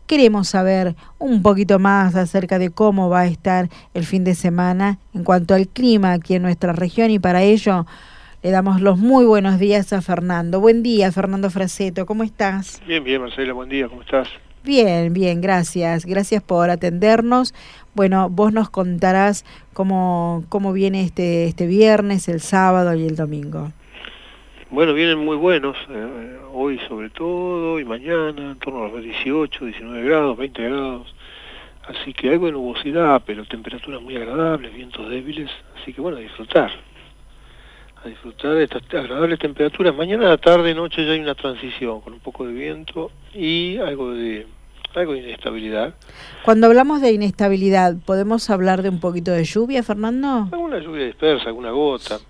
queremos saber un poquito más acerca de cómo va a estar el fin de semana en cuanto al clima aquí en nuestra región, y para ello le damos los muy buenos días a Fernando. Buen día, Fernando Fraseto, ¿cómo estás? Bien, bien, Marcela, buen día, ¿cómo estás? Bien, bien, gracias. Gracias por atendernos. Bueno, vos nos contarás cómo viene este viernes, el sábado y el domingo. Bueno, vienen muy buenos, hoy sobre todo, y mañana, en torno a los 18, 19 grados, 20 grados. Así que algo de nubosidad, pero temperaturas muy agradables, vientos débiles. Así que bueno, a disfrutar de estas agradables temperaturas. Mañana, tarde, noche ya hay una transición con un poco de viento y algo de inestabilidad. Cuando hablamos de inestabilidad, ¿podemos hablar de un poquito de lluvia, Fernando? Alguna lluvia dispersa, alguna gota.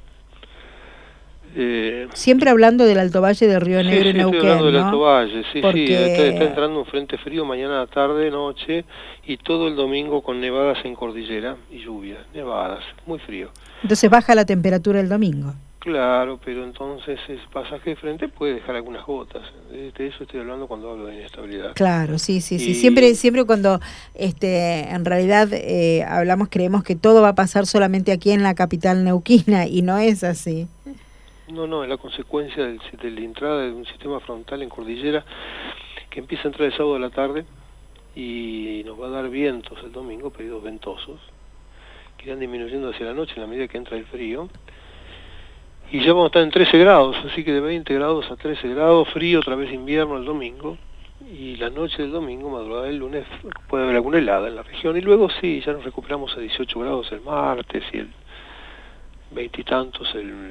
Siempre hablando del Alto Valle del Río Negro y Neuquén, estoy hablando del ¿no? Alto Valle, Porque... está entrando un frente frío mañana, tarde, noche, y todo el domingo con nevadas en cordillera y lluvia, nevadas, muy frío. Entonces baja la temperatura el domingo. Claro, pero entonces el pasaje de frente puede dejar algunas gotas. De eso estoy hablando cuando hablo de inestabilidad. Claro, sí. Siempre cuando en realidad creemos que todo va a pasar solamente aquí en la capital neuquina, y no es así. No, es la consecuencia de la entrada de un sistema frontal en cordillera que empieza a entrar el sábado de la tarde y nos va a dar vientos el domingo, periodos ventosos, que irán disminuyendo hacia la noche en la medida que entra el frío. Y ya vamos a estar en 13 grados, así que de 20 grados a 13 grados, frío, otra vez invierno el domingo, y la noche del domingo, madrugada del lunes, puede haber alguna helada en la región, y luego sí, ya nos recuperamos a 18 grados el martes, y el 20 y tantos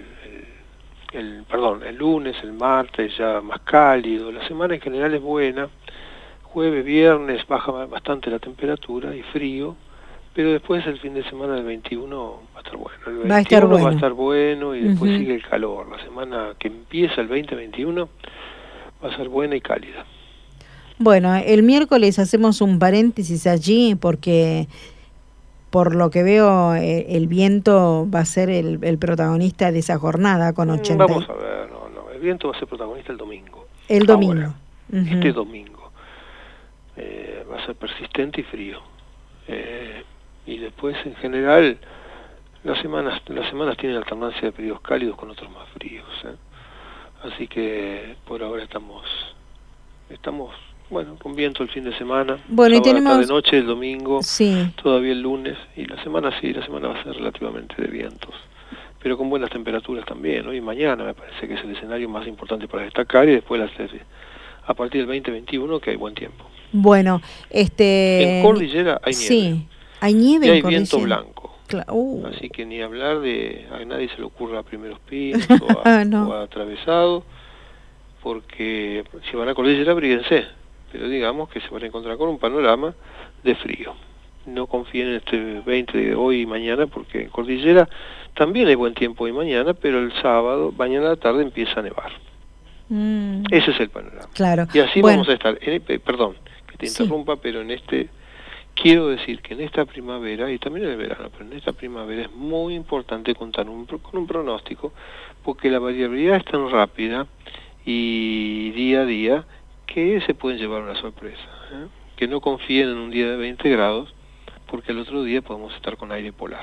el lunes, el martes ya más cálido. La semana en general es buena, jueves, viernes baja bastante la temperatura y frío, pero después el fin de semana del 21 va a estar bueno. El 21 va a estar bueno y después sigue el calor. La semana que empieza el 20-21 va a ser buena y cálida. Bueno, el miércoles hacemos un paréntesis allí porque por lo que veo el viento va a ser el protagonista de esa jornada con 80. Vamos a ver, no, el viento va a ser protagonista el domingo. El domingo. Ahora, este domingo va a ser persistente y frío. Y después en general las semanas tienen alternancia de periodos cálidos con otros más fríos, así que por ahora estamos bueno, con viento el fin de semana, bueno, y tenemos de noche el domingo, sí, todavía el lunes, y la semana va a ser relativamente de vientos, pero con buenas temperaturas también. Hoy y mañana me parece que es el escenario más importante para destacar, y después a partir del 20-21 que hay buen tiempo. Bueno, en cordillera hay nieve. Sí, hay nieve y hay en cordillera. Viento blanco. Así que ni hablar a nadie se le ocurra a primeros pinos o a atravesado, porque si van a cordillera, abríguense, pero digamos que se van a encontrar con un panorama de frío. No confíen en este 20 de hoy y mañana, porque en cordillera también hay buen tiempo hoy y mañana, pero el sábado, mañana a la tarde empieza a nevar. Ese es el panorama. Claro. Y así vamos a estar. Perdón que te interrumpa, pero quiero decir que en esta primavera, y también en el verano, pero en esta primavera es muy importante contar con un pronóstico, porque la variabilidad es tan rápida y día a día que se pueden llevar una sorpresa. Que no confíen en un día de 20 grados, porque el otro día podemos estar con aire polar.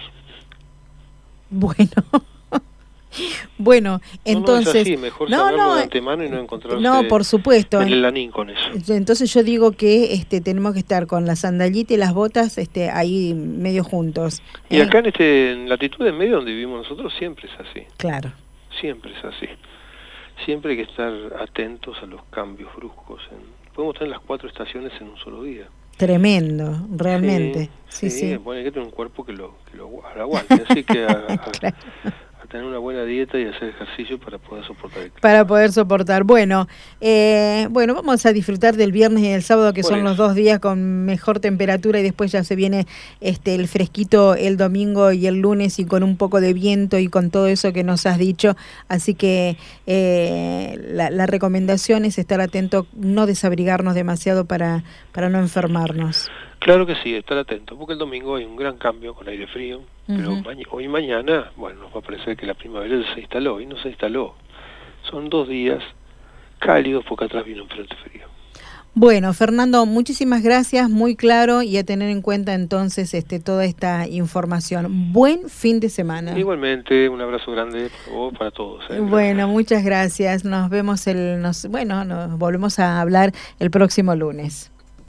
Bueno, entonces... No es así, mejor saberlo de antemano y no encontrarse por supuesto, en el lanín con eso. Entonces yo digo que tenemos que estar con la sandalita y las botas ahí medio juntos. Y acá en latitud en medio donde vivimos nosotros siempre es así. Claro. Siempre es así. Siempre hay que estar atentos a los cambios bruscos. Podemos tener las 4 estaciones en un solo día. Tremendo, realmente. Sí. Bueno, hay que tener un cuerpo que lo aguante, así que claro. A tener una buena dieta y hacer ejercicio para poder soportar el clima. Para poder soportar. Bueno, vamos a disfrutar del viernes y del sábado, que son los 2 días con mejor temperatura, y después ya se viene el fresquito el domingo y el lunes, y con un poco de viento y con todo eso que nos has dicho. Así que la recomendación es estar atento, no desabrigarnos demasiado para no enfermarnos. Claro que sí, estar atento, porque el domingo hay un gran cambio con aire frío, pero hoy y mañana, bueno, nos va a parecer que la primavera se instaló, y no se instaló. Son 2 días cálidos porque atrás vino un frente frío. Bueno, Fernando, muchísimas gracias, muy claro, y a tener en cuenta entonces toda esta información. Buen fin de semana. Igualmente, un abrazo grande para vos, para todos. Bueno, muchas gracias. Nos vemos nos volvemos a hablar el próximo lunes.